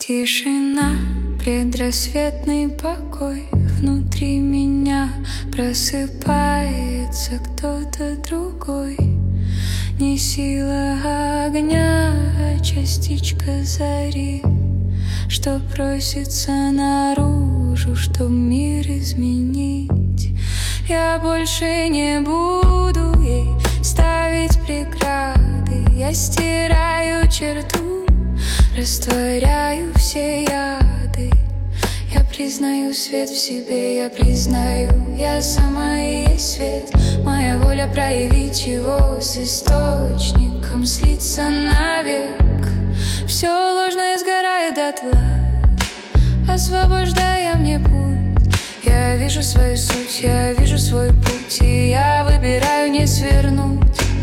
Тишина, предрассветный покой. Внутри меня просыпается кто-то другой. Не сила огня, а частичка зари, что просится наружу, чтоб мир изменить. Я больше не буду ей ставить преграды. Я стираю черту, растворяю все яды. Я признаю свет в себе, я признаю, я сама и есть свет. Моя воля проявить его, с источником слиться навек. Все ложное сгорает дотла, освобождая мне путь. Я вижу свою суть, я вижу свой путь, и я выбираю не свернуть.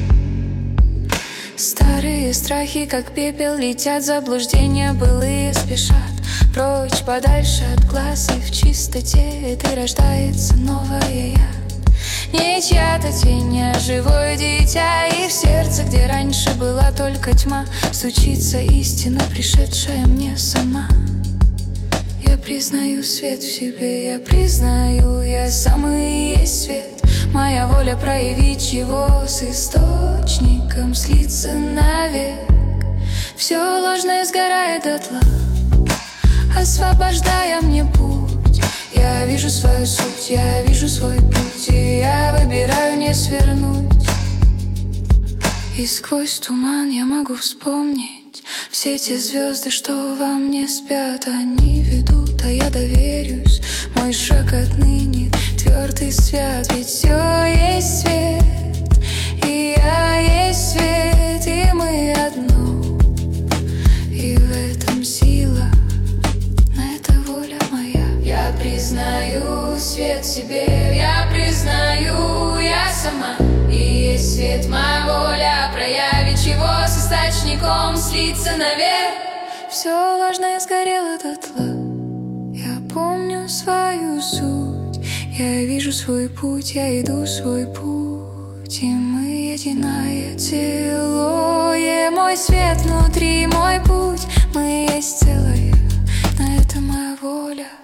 Старые страхи, как пепел, летят, заблуждения былые спешат прочь, подальше от глаз, и в чистоте этой рождается новая я. Не чья-то тень, а живое дитя, и в сердце, где раньше была только тьма, стучится истина, пришедшая мне сама. Я признаю свет в себе, я признаю, я сам и есть свет. Моя воля проявить его, с источником слиться навек. Все ложное сгорает дотла, освобождая мне путь. Я вижу свою суть, я вижу свой путь, и я выбираю не свернуть. И сквозь туман я могу вспомнить все те звезды, что во мне спят. Они ведут, а я доверюсь. Мой шаг отныне твердый, свят, ведь все есть свет, и я есть свет, и мы одно. И в этом сила, на это воля моя. Я признаю свет в себе, я признаю, я сама и есть свет. Моя воля проявить его, с источником слиться навек. Все ложное сгорело дотла, я помню свою суть. Я вижу свой путь, я иду свой путь, и мы единое целое. Мой свет внутри, мой путь, мы есть целое, на это моя воля.